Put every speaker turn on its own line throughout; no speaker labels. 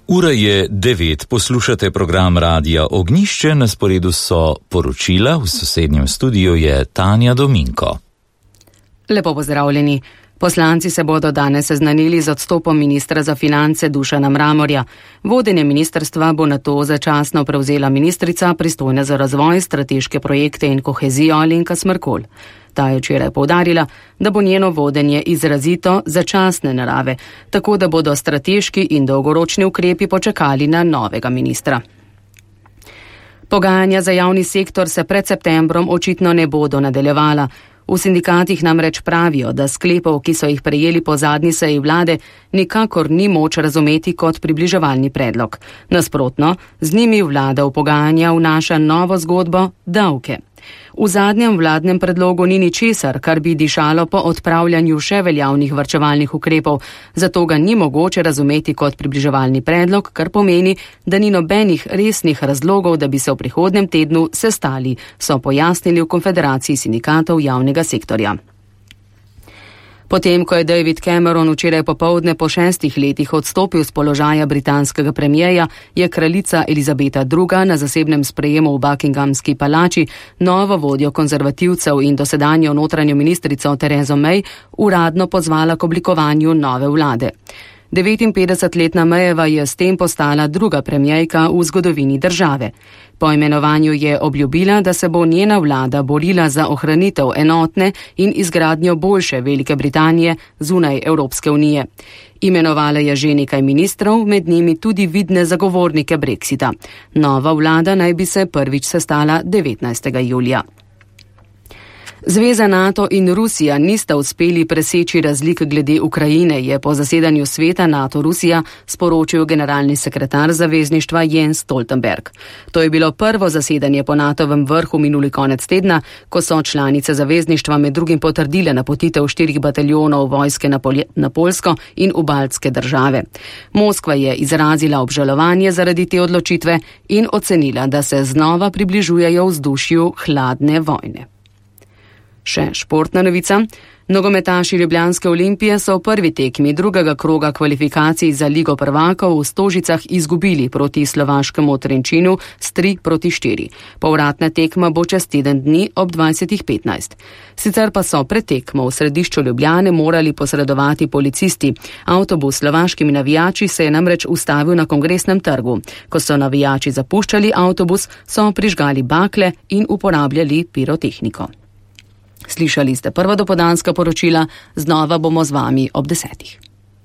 Ura je 9, poslušate program Radia Ognjišče, na sporedu so poročila, v sosednjem studiu je Tanja Dominko.
Lepo pozdravljeni. Poslanci se bodo danes seznanili z odstopom ministra za finance Dušana Mramorja. Vodenje ministrstva bo nato začasno prevzela ministrica, pristojna za razvoj, strateške projekte in kohezijo Alenka Smrkolj. Ta je včeraj poudarila, da bo njeno vodenje izrazito začasne narave, tako da bodo strateški in dolgoročni ukrepi počakali na novega ministra. Pogajanja za javni sektor se pred septembrom očitno ne bodo nadaljevala. V sindikatih namreč pravijo, da sklepov, ki so jih prejeli po zadnji seji vlade, nikakor ni moč razumeti kot približevalni predlog. Nasprotno, z njimi vlada v pogajanja vnaša novo zgodbo davke. V zadnjem vladnem predlogu ni ničesar, kar bi dišalo po odpravljanju še veljavnih varčevalnih ukrepov, zato ga ni mogoče razumeti kot približevalni predlog, kar pomeni, da ni nobenih resnih razlogov, da bi se v prihodnjem tednu sestali, so pojasnili v Konfederaciji sindikatov javnega sektorja. Potem, ko je David Cameron včeraj popoldne po 6 letih odstopil z položaja britanskega premijeja, je kraljica Elizabeta II. Na zasebnem sprejemu v Buckinghamski palači novo vodjo konzervativcev in dosedanjo notranjo ministrico Terezo May uradno pozvala k oblikovanju nove vlade. 59-letna Mayeva je s tem postala druga premijejka v zgodovini države. Po imenovanju je obljubila, da se bo njena vlada borila za ohranitev enotne in izgradnjo boljše Velike Britanije zunaj Evropske unije. Imenovala je že nekaj ministrov, med njimi tudi vidne zagovornike Brexita. Nova vlada naj bi se prvič sestala 19. julija. Zveza NATO in Rusija nista uspeli preseči razlik glede Ukrajine, je po zasedanju sveta NATO-Rusija sporočil generalni sekretar zavezništva Jens Stoltenberg. To je bilo prvo zasedanje po NATO-vem vrhu minuli konec tedna, ko so članice zavezništva med drugim potrdile napotitev 4 bataljonov vojske na Poljsko in v baltske države. Moskva je izrazila obžalovanje zaradi te odločitve in ocenila, da se znova približujejo vzdušju hladne vojne. Še športna novica. Nogometaši Ljubljanske Olimpije so v prvi tekmi drugega kroga kvalifikacij za Ligo prvakov v Stožicah izgubili proti slovaškemu Trenčinu s 3-4. Povratna tekma bo čez teden dni ob 20:15. Sicer pa so pred tekmo v središču Ljubljane morali posredovati policisti. Avtobus s slovaškimi navijači se je namreč ustavil na Kongresnem trgu. Ko so navijači zapuščali avtobus, so prižgali bakle in uporabljali pirotehniko. Slišali ste prva dopoldanska poročila, znova bomo z vami ob 10.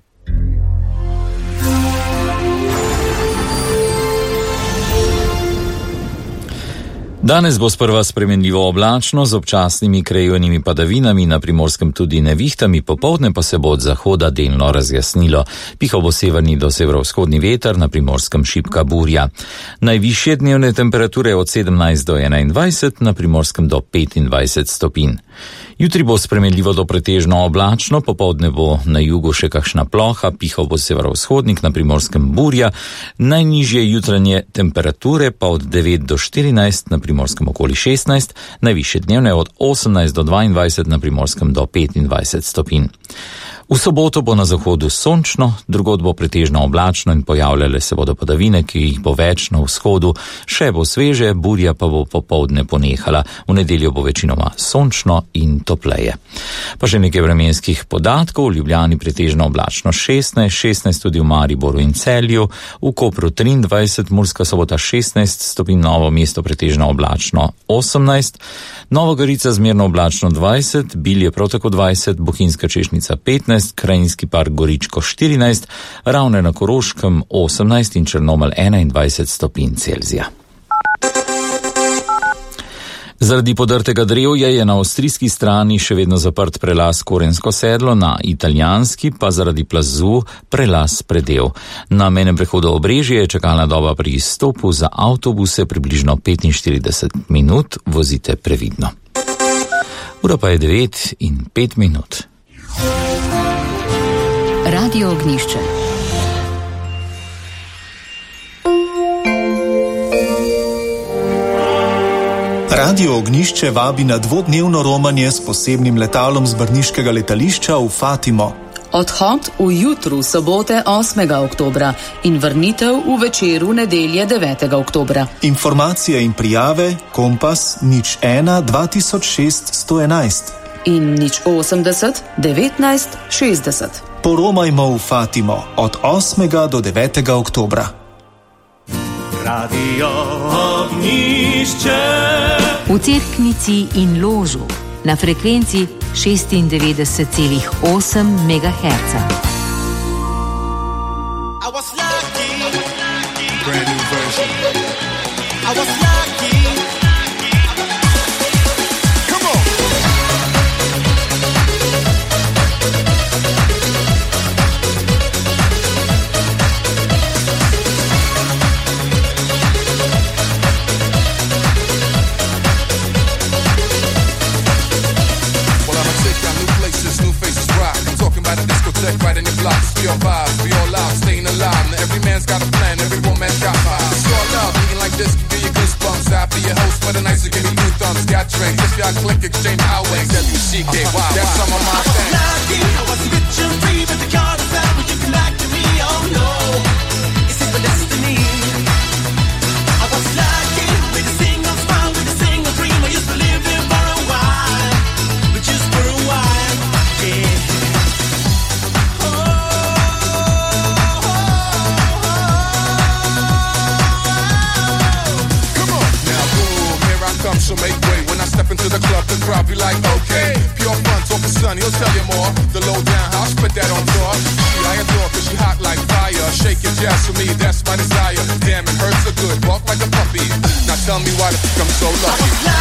Danes bo sprva spremenljivo oblačno z občasnimi krajevnimi padavinami, na Primorskem tudi nevihtami, popoldne pa se bo od zahoda delno razjasnilo. Pihal bo severni do severovzhodni veter, na Primorskem šibka burja. Najvišje dnevne temperature od 17 do 21, na Primorskem do 25 stopinj. Jutri bo spremenljivo do pretežno oblačno, popoldne bo na jugu še kakšna ploha, pihal bo severovzhodnik, na Primorskem burja. Najnižje jutranje temperature pa od 9 do 14, na Primorskem okoli 16, najvišje dnevne od 18 do 22, na Primorskem do 25 stopinj. V soboto bo na zahodu sončno, drugod bo pretežno oblačno in pojavljale se bodo padavine, ki jih bo več na vzhodu, še bo sveže, burja pa bo popoldne ponehala. V nedeljo bo večinoma sončno in topleje. Pa še nekaj vremenskih podatkov. V Ljubljani pretežno oblačno 16 tudi v Mariboru in Celju, v Kopru 23, Murska Sobota 16 stopinj, Novo mesto pretežno oblačno 18, Nova Gorica zmerno oblačno 20, Bilje prav tako 20, Bohinjska Češnica 15, Krajinski park Goričko 14, Ravne na Koroškem 18 in Črnomelj 21 stopinj Celzija. Zaradi podrtega drevja je na avstrijski strani še vedno zaprt prelaz Korensko sedlo, na italijanski pa zaradi plazu prelaz Predel. Na mejnem prehodu Obrežje je čakalna doba pri izstopu za avtobuse približno 45 minut, vozite previdno. Ura pa je 9:05.
Radio Ognjišče.
Radio Ognjišče vabi na dvodnevno romanje s posebnim letalom z brniškega letališča v Fatimo.
Odhod v jutru sobote 8. oktobra in vrnitev v večeru nedelje 9. oktobra.
Informacije in prijave Kompas 01 2006 111
in 080 19 60.
Poromajmo v Fatimo od 8. do 9. oktobra.
Radio Ognišče.
V cerknici in ložu na frekvenci 96,8 MHz.
Right in your blocks, we all vibes, we all loud, staying alive. Now every man's got a plan, every woman's got vibes. It's all love, eating like this can give you goosebumps. After your host for the night, so give me 2 thumbs. Got drink, just y'all click, exchange highways. WCKY, that's some of my things.
I was rich and free, but the card is out, but you can lie to me, oh no. It's in my destiny. I was lucky with a single smile, with a single dream. I used to live here for a while, but just for a while, yeah.
So make way when I step into the club, the crowd be like, okay. Pure fun, talk to Son, he'll tell you more. The low down house, put that on tour. She I adore, cause she hot like fire. Shake your jazz for me, that's my desire. Damn, it hurts so good, walk like a puppy. Now tell me why the fuck I'm so lucky.